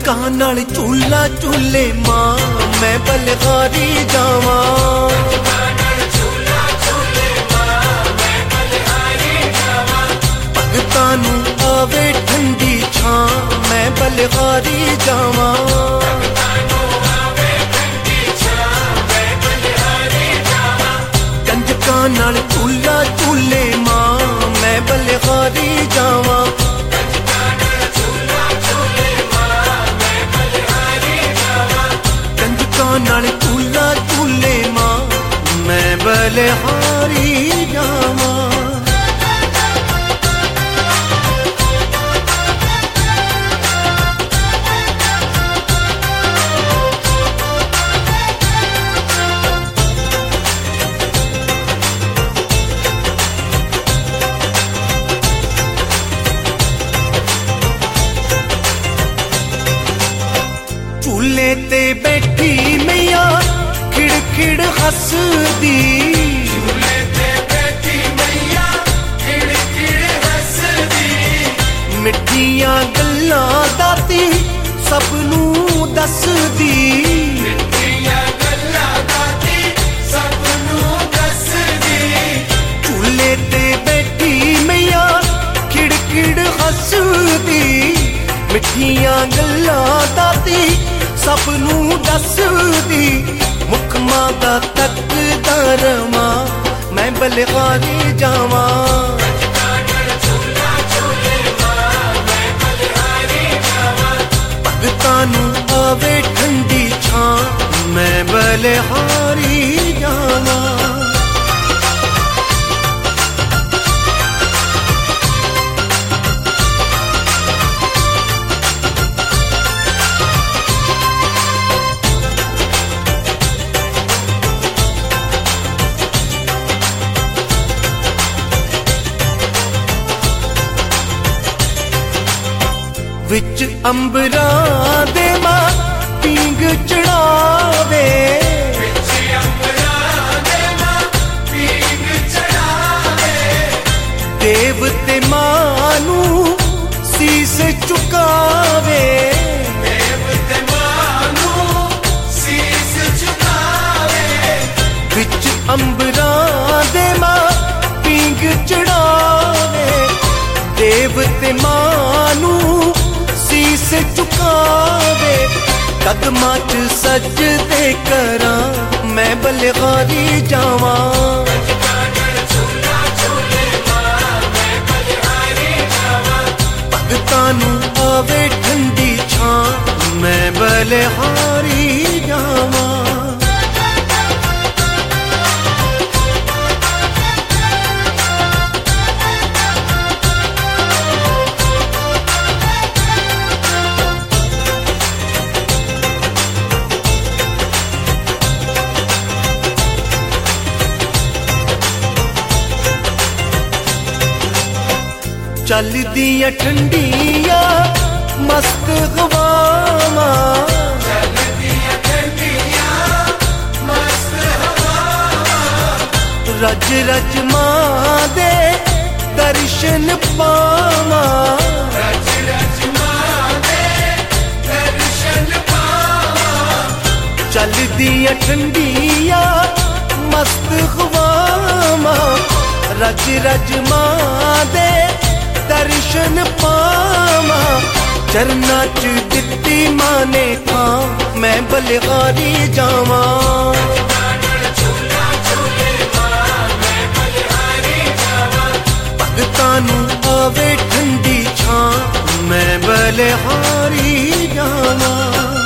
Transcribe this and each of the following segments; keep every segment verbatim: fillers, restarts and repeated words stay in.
ਕੰਜਕਾਂ ਨਾਲ ਝੂਲਾ ਝੂਲੇ ਮਾਂ ਮੈਂ ਬਲਹਾਰੀ ਜਾਵਾਂ। ਭਗਤਾਂ ਨੂੰ ਆਵੇ ਠੰਡੀ ਛਾਂ ਮੈਂ ਬਲਹਾਰੀ ਜਾਵਾਂ। ਕੰਜਕਾਂ ਨਾਲ ਝੂਲਾ ਝੂਲੇ ਮਾਂ ਮੈਂ ਬਲਹਾਰੀ ਜਾਵਾਂ। नाल झूला झूले मां मैं बलिहारी जावां। झूले ते बैठी मैया खिड़ खिड़ हसदी। झूले ते बैठी मैया खिड़ खिड़ हसदी। मिठियां गल्लां दाती सबनूं दसदी। मिठियां गल्लां दाती सबनूं दसदी। झूले ते बैठी मैया खिड़ खिड़ हसदी। मिठियां गल्लां दाती सबनूं दसदी। मुख मां दा तकदा रवां मैं बलिहारी जावां। भगतां नूं आवे ठंडी छां मैं बलिहारी जावां। विच अंबरां दे मां पींग चढ़ावे। विच अंबरां दे मां पींग चढ़ावे। देव ते मां नूं सीस झुकावे। देव ते मां नूं सीस झुकावे। विच अंबरां दे मां पींग चढ़ावे। देव ते मां नूं सीस झुकावे। कदमां च सजदे करां मैं बलिहारी जावां। भगतां नूं आवे ठंडी छां मैं बलिहारी जावां। चलदियां ठंडिया मस्त हवावां। चलदियां ठंडिया मस्त हवावां। रज रज मां दे दर्शन पावां। रज रज मां दे दर्शन पावां। चलदियां ठंडिया मस्त हवावां। रज रज मां दे दर्शन पावां। चरना च दित्ती मां ने थां मैं बलिहारी जावां। भगतां नूं आवे ठंडी छां मैं बलिहारी जावां।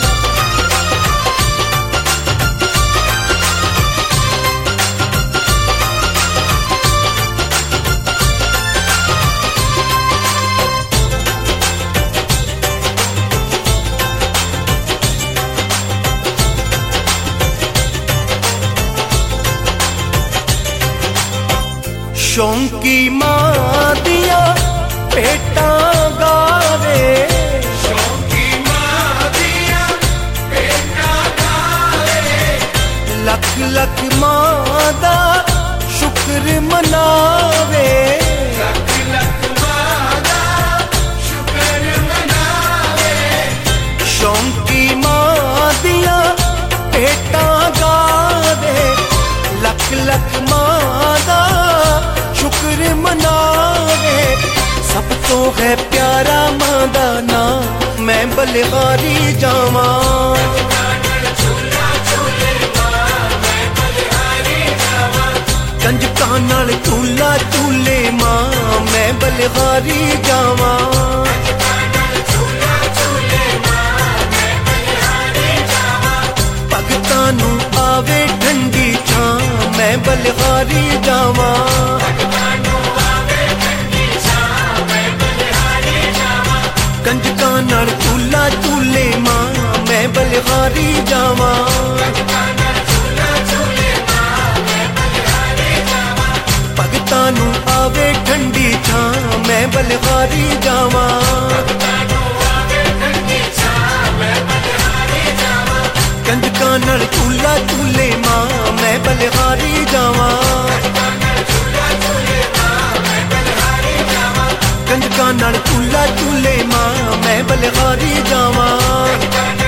शौंकी मां दिया भेटां गावे। शौंकी मां दिया भेटां गावे। लख लख मां दा शुक्र मनावे। लख लख मां दा शुक्र मनावे। दिया भेटा गावे, लख लख मां दा शुक्र मनावे। सब तो है प्यारा मां दा नाम, मैं बलिहारी जावा। कंजकां नाल झूला झूले मां, मैं बलिहारी जावा। भगतां नूं आवे ठंडी छां, मैं बलिहारी जावा। कंजकां नाल झूला झूले मां, मैं बलिहारी जावा। भगतां नूं आवे ठंडी छां, मैं बलिहारी जावा। कंजकां नाल झूला झूले मां, मैं बलिहारी जावा। कंजकां नाल झूला झूले मां, मैं बलिहारी जावा।